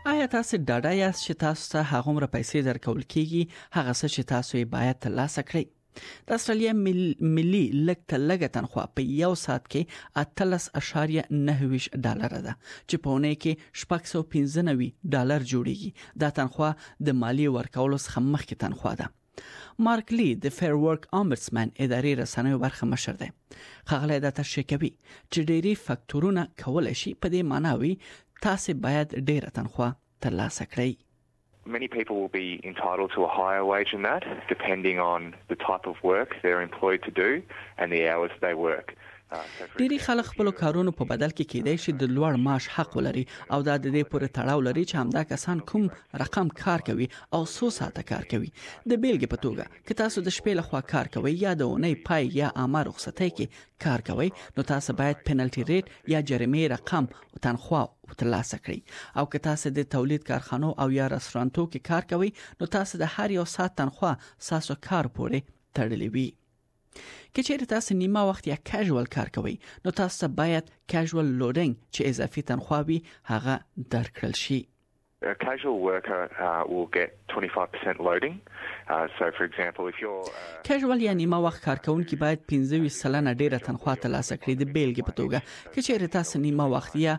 آیا تاسو ډاډه یاست چې تاسو ته هغومره پیسې درکول کیږي هغه څه چې تاسو یې باید ترلاسه کړئ؟ د استرالیا ملي لږ تنخوا په یو ساعت کې $18.9 ده چې په اونۍ کې $695 جوړیږي. دا تنخوا د مالی ورکولو څخه مخکې تنخوا ده. مارک لی د فیر ورک امبډسمن ادارې رسنیو برخه مشر دی. خغلی دا تشریح کوي چې ډېری فاکتورونه کولای شي په دې معنی وي تاسو باید ډېره تنخوا ترلاسه کړئ. Many people will be entitled to a higher wage than that, depending on the type of work they're employed to do and the hours they work. ډېری خلک خپل کارونو په بدل کې کېدای شي د لوړ معاش حق ولري او دا د دې پورې تړاو لري چې همدا کسان کوم رقم کار کوي او څو ساعته کار کوي. د بیلګې په توګه که تاسو د شپې لخوا کار کوئ یا د اونۍ پای یا عامه رخصتۍ کې کار کوئ نو تاسو باید پنالټي ریټ یا جریمې رقم تنخوا ترلاسه کړئ. او که تاسو د تولید کارخانو او یا رستورانتو کې کار کوئ نو تاسو د هر یو ساعت تنخوا ساسو کار پورې تړلې وي. که چیرې تاسو نیمه وخت یا کیژوال کار کوئ نو تاسو باید کیژوال لوډینګ چې اضافي تنخوا وي هغه درکړل شي. A casual worker will get 25% loading. So for example if you're کیژوال یا نیمه وخت کارکونکي باید 15% ډیره تنخوا ترلاسه کړي. د بیلګې په توګه که چیرې تاسو نیمه وخت یا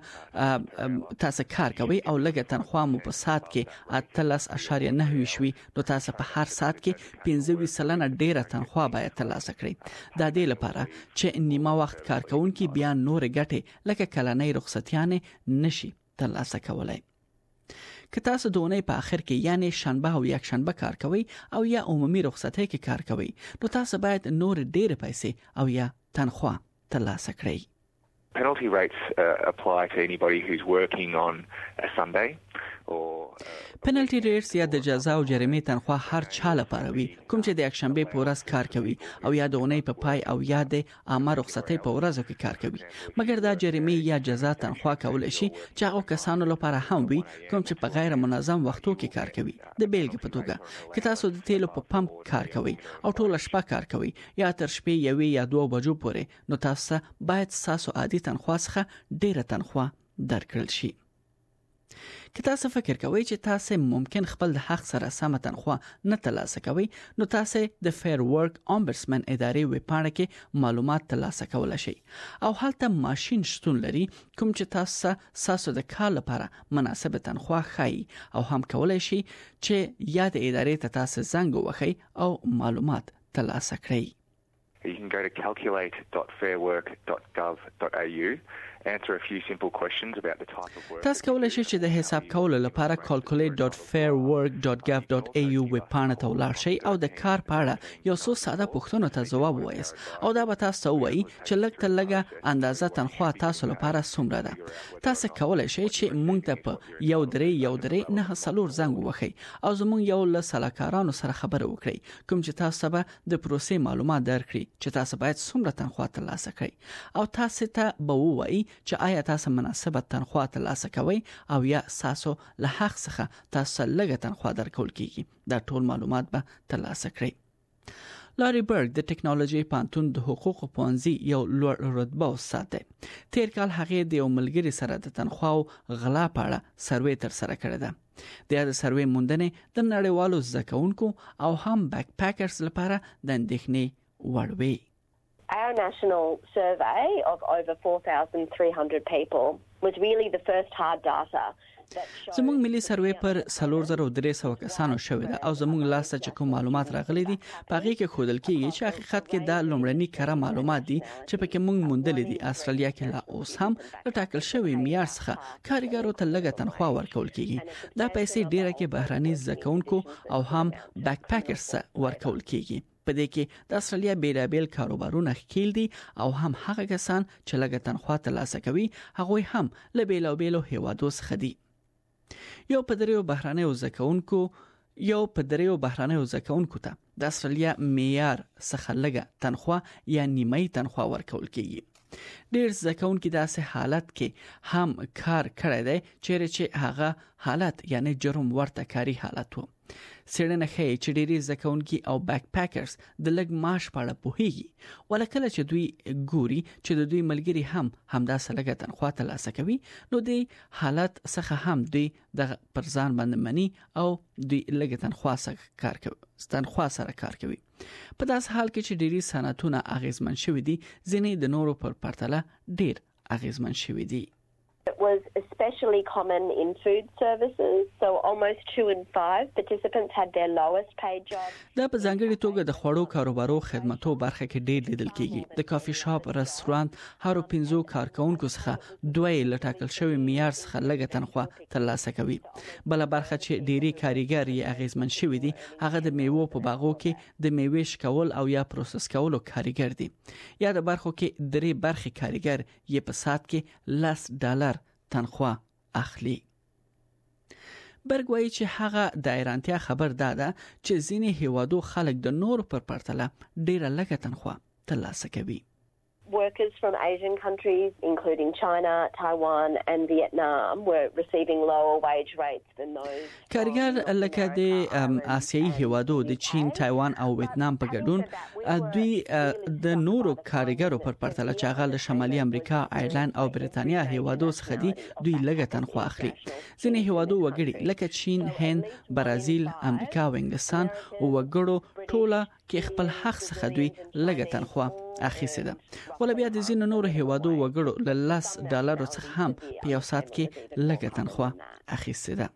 تاسو کار کوئ او لږه تنخوا مو په ساعت کې 18.9 وي نو تاسو په هر ساعت کې 15% ډیره تنخوا باید ترلاسه کړئ. دا د لپاره چې نیمه وخت کارکونکي بیا نور ګټه لکه کلنۍ رخصتیانه نشي ترلاسه کولای. که تاسو د اونۍ په اخر کې یعنی شنبه او یک شنبه کار کوئ او یا عمومي رخصتۍ کې کار کوئ نو تاسو باید نور ډېر پیسې او یا تنخوا ترلاسه کړئ. Penalty rates apply to anybody who's working on a Sunday or پنالټي ریټس یا د جزا او جریمې تنخوا هر چا لپاره وي کوم چې د یک شنبه په ورځ کار کوي او یا د اونۍ په پای او یا د عامه رخصتۍ په ورځو کې کار کوي. مګر دا جریمې یا جزا تنخوا کول شي چې هغه کسانو لپاره هم وي کوم چې په غیر منظم وختو کې کار کوي. د بیلګې په توګه که تاسو د تیلو په پمپ کار کوي او ټول شپه کار کوي یا تر شپې 1 یا 2 بجو پورې نو تاسو باید تاسو عادي تنخوا څخه ډیره تنخوا درکړل شي. که تاسو فکر کوئ چې تاسو ممکن خپل د حق سره سم تنخوا نه ترلاسه کوئ نو تاسو د فیر ورک امبډسمن ادارې ویب پاڼه کې معلومات ترلاسه کولای شئ او هلته ماشين شتون لري کوم چې تاسو د کار لپاره مناسب تنخوا ښایي او هم کولای شئ چې یا د ادارې ته تاسو زنګ ووهئ او معلومات ترلاسه کړئ. You can go to calculate.fairwork.gov.au, answer a few simple questions about the type of work. تاسو کولای شئ چې د حساب کولو لپاره calculate.fairwork.gov.au ویب پاڼه ته ولاړ شئ او د کار په اړه یو څو ساده پوښتنو ته ځواب ووایاست او دا به تاسو وایي چې لږ تر لږه اندازه تنخوا تاسو لپاره څومره ده. تاسو کولای شئ چې موږ ته په 1-3-1-3-9 زنګ ووهئ او زموږ یو له سلاکارانو سره خبرې وکړئ کوم چې تاسو به د پروسې معلومات درکړي چې تاسو باید څومره تنخوا ترلاسه کړئ او تاسو ته به ووایي چې آیا تاسو مناسبه تنخوا ترلاسه کوئ او یا تاسو له حق څخه تاسو لږه تنخوا درکول کیږي. دا ټول معلومات به ترلاسه کړئ. لاري برګ د ټیکنالوژي پانتون د حقوقو پوهنځي یو لوړ رتبه استاد دی. تیر کال هغه د یو ملګری سره د تنخوا او غلا په اړه سروې تر سره کړې ده. د سروې موندنې د نړیوالو زکونکو او هم بیک پاکرز لپاره د اندېښنې وړ وي. Our national survey of over 4,300 people was really the first hard data. زموږ ملي سروې پر 4300 کسانو شوې ده او زموږ لاسته چې کوم معلومات راغلي دي پاغي کې خودل کېږي چې حقیقت کې دا لومړني کره معلومات دي چې پکې موږ موندلې دي. استرالیا کې لا اوس هم ټاکل شوی معیار څخه کارګرو ته لږه تنخوا ورکول کېږي. دا پیسې ډیره کې بهراني زکونکو او هم بیک پاکرز ورکول کېږي. په دې کې د استرالیا بیلابیل کاروبارونه ښکیل دي او هم هغه کسان چې لږه تنخوا ترلاسه کوي هغه هم له بیلابیلو هیوادو څخه دي. یو په دریو بهرانیو زکونکو ته د استرالیا معیار څخه لږه تنخوا یا نیمه تنخوا ورکول کېږي. ډېر زکونکي داسې حالت کې هم کار کړی دی چې هغه حالت یعنی جرم ورته کاری حالت وو. څېړنه ښيي چې ډېری زده کوونکي او بیک پاکرز د لږ معاش په اړه پوهیږي ولکه چې دوی ګوري چې د دوی ملګري هم همداسې لږه تنخواه ترلاسه کوي نو د حالت څخه هم دوی د پر ځان باندې مني او دوی لږه تنخواه سره کار کوي په داس حال کې چې ډېری صنعتونه اغیزمن شوي دي ځینې د نورو پر پرتله ډېر اغیزمن شوي دي. It was especially common in food services, so almost 2 in 5 participants had their lowest paid job. دا په ځانګړي توګه د خوړو کاروبارو خدماتو برخه کې ډېر لیدل کیږي. د کافي شاپ، رستورانت، هرو 5 کارکونکو څخه دوی لټاکل شوی معیار څخه لږه تنخواه ترلاسه کوي. بل برخه چې ډېری کاریګر یې اغیزمن شوی دي هغه د میوو په باغو کې د میوې شکول او یا پروسس کولو کاریګر دي. یا د برخو کې درې برخې کاریګر یې په ساعت کې $10 تنخواه اخلي. برګ وایي چې هغه د ایرانتیا خبر داده چې ځینې هیوادو خلک د نورو پر پرتله ډیره لږه تنخواه ترلاسه کوي. Workers from Asian countries, including China, Taiwan and Vietnam, were receiving lower wage rates than those. کارګر لکه د آسیایي هیوادو د چین، تایوان او ویتنام په ګډون دوی د نورو کارګرو پر پرتله چې هغه د شمالي امریکا، ایرلند او بریتانیا هیوادو څخه دي دوی لږه تنخواه اخلي. ځینې هیوادو وګړي لکه چین، هند، برازیل، امریکا او انګلستان وګړو ټوله کې خپل حق څخه دوی لږه تنخواه اخیسته ده. ول بیا د ځینو نورو هیوادو وګړو له $10 څخه هم په یو ساعت کې لږه تنخواه اخیسته ده.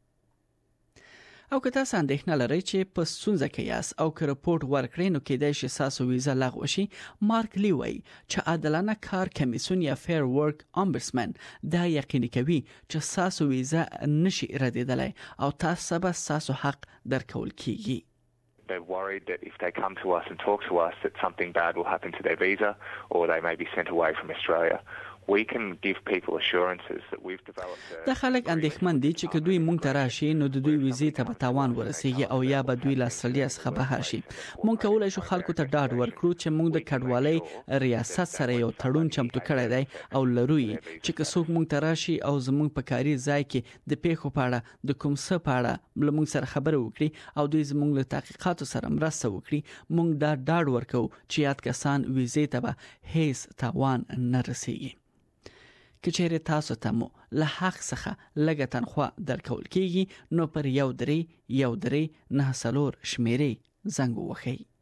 او که تاسو اندېښنه لرئ چې په ستونزه کې یاست او که رپورټ ورکړئ نو کېدای شي تاسو ویزا لغوه شي. مارک لی وایي چې عادلانه کار کمیسیون یا فیر ورک امبسمن دا یقیني کوي چې تاسو ویزا نشي ردیدلای او تاسو حق درکول کیږي. They're worried that if they come to us and talk to us that something bad will happen to their visa or they may be sent away from Australia. We can give people assurances that we've developed. دا خلک اندېښمن دي چې دوی مونږ ته راشي نو د دوی ویزې ته به تاوان ورسیږي او یا به دوی له استرالیا څخه بهر شي. مونږ کولای شو خلکو ته ډاډ ورکړو چې مونږ د کډوالۍ ریاست سره یو تړون چمتو کړی دی او لرو چې که څوک مونږ ته راشي او زمونږ په کاري ځای کې د پیښو په اړه د کوم څه په اړه مونږ سره خبرې وکړي او دوی زمونږ له تحقیقاتو سره مرسته وکړي مونږ دا ډاډ ورکو چې یاد کسان ویزې ته به هیڅ تاوان نه رسیږي. کچېره تاسو ته مو له حق څخه لږه تنخواه درکول کیږي نو پر 1-3-1-3-9 شمیرې زنګ ووهئ.